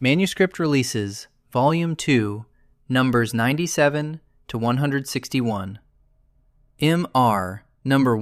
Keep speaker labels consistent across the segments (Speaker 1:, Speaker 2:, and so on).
Speaker 1: Manuscript Releases, Volume 2, Numbers 97 to 161. M.R. Number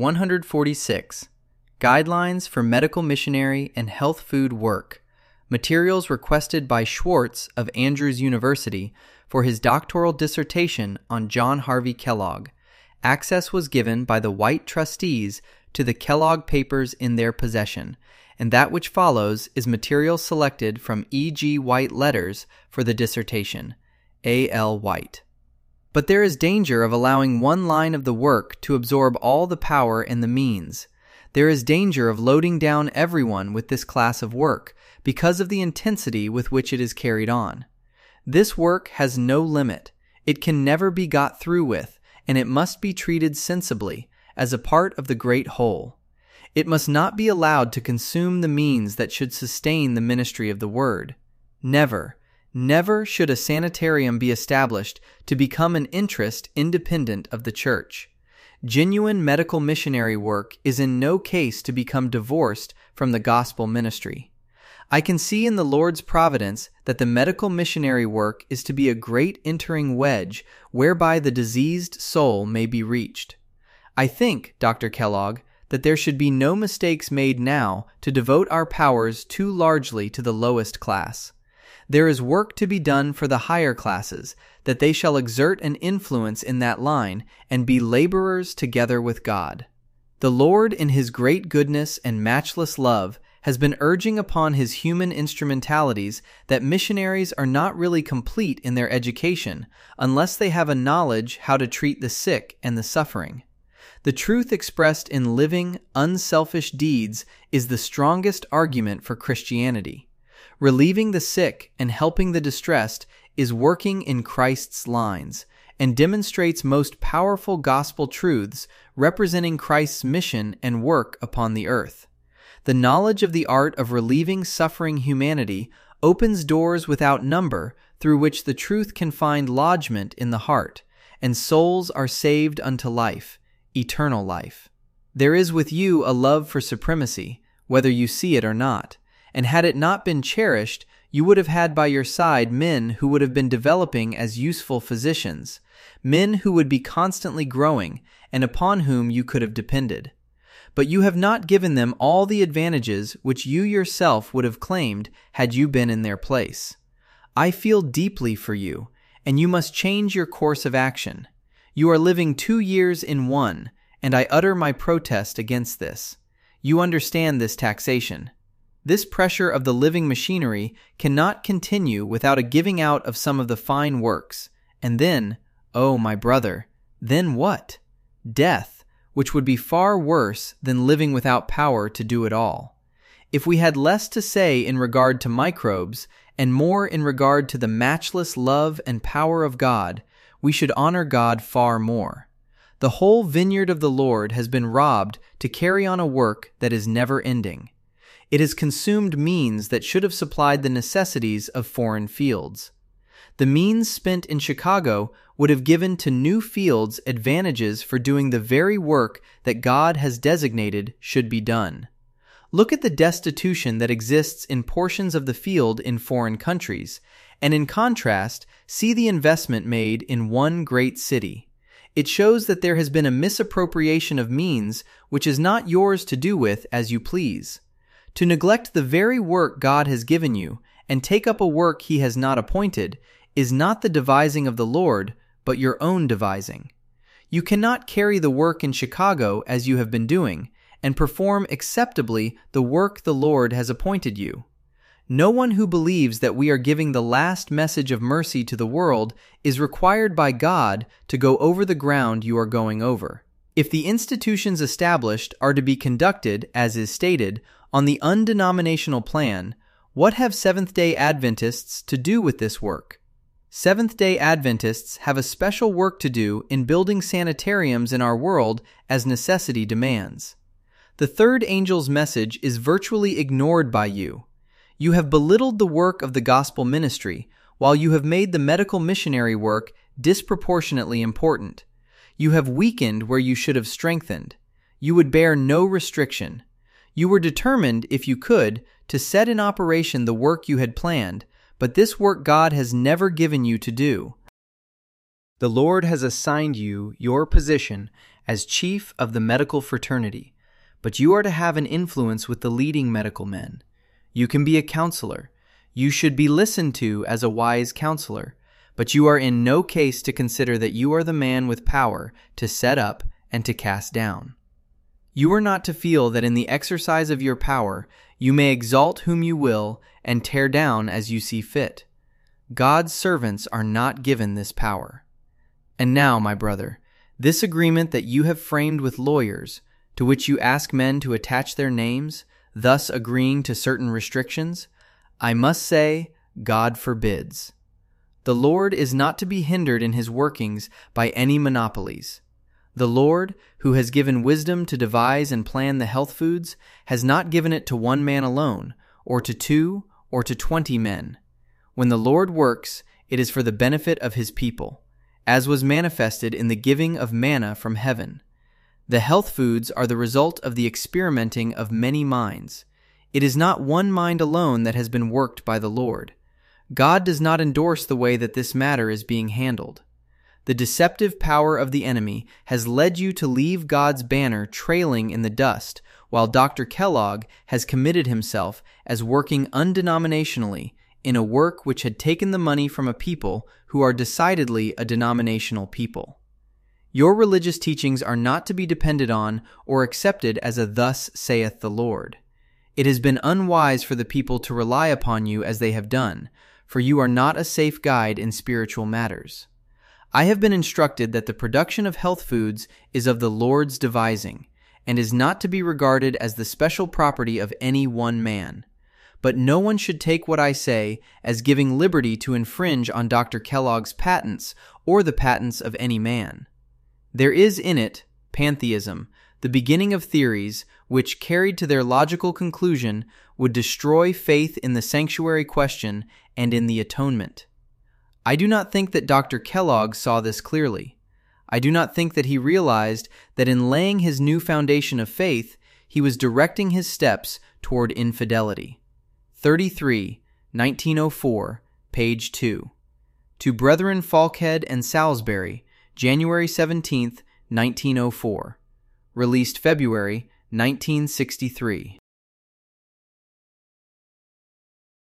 Speaker 1: 146, Guidelines for Medical Missionary and Health Food Work. Materials requested by Schwartz of Andrews University for his doctoral dissertation on John Harvey Kellogg. Access was given by the White trustees to the Kellogg papers in their possession, and that which follows is material selected from E.G. White letters for the dissertation. A.L. White. But there is danger of allowing one line of the work to absorb all the power and the means. There is danger of loading down everyone with this class of work because of the intensity with which it is carried on. This work has no limit. It can never be got through with, and it must be treated sensibly, as a part of the great whole. It must not be allowed to consume the means that should sustain the ministry of the Word. Never, never should a sanitarium be established to become an interest independent of the Church. Genuine medical missionary work is in no case to become divorced from the gospel ministry. I can see in the Lord's providence that the medical missionary work is to be a great entering wedge whereby the diseased soul may be reached. I think, Dr. Kellogg, that there should be no mistakes made now to devote our powers too largely to the lowest class. There is work to be done for the higher classes, that they shall exert an influence in that line and be laborers together with God. The Lord, in His great goodness and matchless love, has been urging upon His human instrumentalities that missionaries are not really complete in their education unless they have a knowledge how to treat the sick and the suffering. The truth expressed in living, unselfish deeds is the strongest argument for Christianity. Relieving the sick and helping the distressed is working in Christ's lines, and demonstrates most powerful gospel truths representing Christ's mission and work upon the earth. The knowledge of the art of relieving suffering humanity opens doors without number through which the truth can find lodgment in the heart, and souls are saved unto life, eternal life. There is with you a love for supremacy, whether you see it or not, and had it not been cherished, you would have had by your side men who would have been developing as useful physicians, men who would be constantly growing, and upon whom you could have depended. But you have not given them all the advantages which you yourself would have claimed had you been in their place. I feel deeply for you, and you must change your course of action. You are living 2 years in one, and I utter my protest against this. You understand this taxation. This pressure of the living machinery cannot continue without a giving out of some of the fine works. And then, oh, my brother, then what? Death, which would be far worse than living without power to do it all. If we had less to say in regard to microbes and more in regard to the matchless love and power of God, we should honor God far more. The whole vineyard of the Lord has been robbed to carry on a work that is never ending. It has consumed means that should have supplied the necessities of foreign fields. The means spent in Chicago would have given to new fields advantages for doing the very work that God has designated should be done. Look at the destitution that exists in portions of the field in foreign countries, and in contrast, see the investment made in one great city. It shows that there has been a misappropriation of means which is not yours to do with as you please. To neglect the very work God has given you and take up a work He has not appointed is not the devising of the Lord, but your own devising. You cannot carry the work in Chicago as you have been doing and perform acceptably the work the Lord has appointed you. No one who believes that we are giving the last message of mercy to the world is required by God to go over the ground you are going over. If the institutions established are to be conducted, as is stated, on the undenominational plan, what have Seventh-day Adventists to do with this work? Seventh-day Adventists have a special work to do in building sanitariums in our world as necessity demands. The third angel's message is virtually ignored by you. You have belittled the work of the gospel ministry, while you have made the medical missionary work disproportionately important. You have weakened where you should have strengthened. You would bear no restriction. You were determined, if you could, to set in operation the work you had planned, but this work God has never given you to do. The Lord has assigned you your position as chief of the medical fraternity, but you are to have an influence with the leading medical men. You can be a counselor. You should be listened to as a wise counselor, but you are in no case to consider that you are the man with power to set up and to cast down. You are not to feel that in the exercise of your power you may exalt whom you will and tear down as you see fit. God's servants are not given this power. And now, my brother, this agreement that you have framed with lawyers, to which you ask men to attach their names, thus agreeing to certain restrictions, I must say, God forbids. The Lord is not to be hindered in his workings by any monopolies. The Lord, who has given wisdom to devise and plan the health foods, has not given it to one man alone, or to 2, or to 20 men. When the Lord works, it is for the benefit of his people, as was manifested in the giving of manna from heaven. The health foods are the result of the experimenting of many minds. It is not one mind alone that has been worked by the Lord. God does not endorse the way that this matter is being handled. The deceptive power of the enemy has led you to leave God's banner trailing in the dust, while Dr. Kellogg has committed himself as working undenominationally in a work which had taken the money from a people who are decidedly a denominational people. Your religious teachings are not to be depended on or accepted as a "thus saith the Lord." It has been unwise for the people to rely upon you as they have done, for you are not a safe guide in spiritual matters. I have been instructed that the production of health foods is of the Lord's devising, and is not to be regarded as the special property of any one man. But no one should take what I say as giving liberty to infringe on Dr. Kellogg's patents or the patents of any man. There is in it, pantheism, the beginning of theories which, carried to their logical conclusion, would destroy faith in the sanctuary question and in the atonement. I do not think that Dr. Kellogg saw this clearly. I do not think that he realized that in laying his new foundation of faith, he was directing his steps toward infidelity. 33, 1904, page 2. To Brethren Falkhead and Salisbury, January 17, 1904. Released February 1963.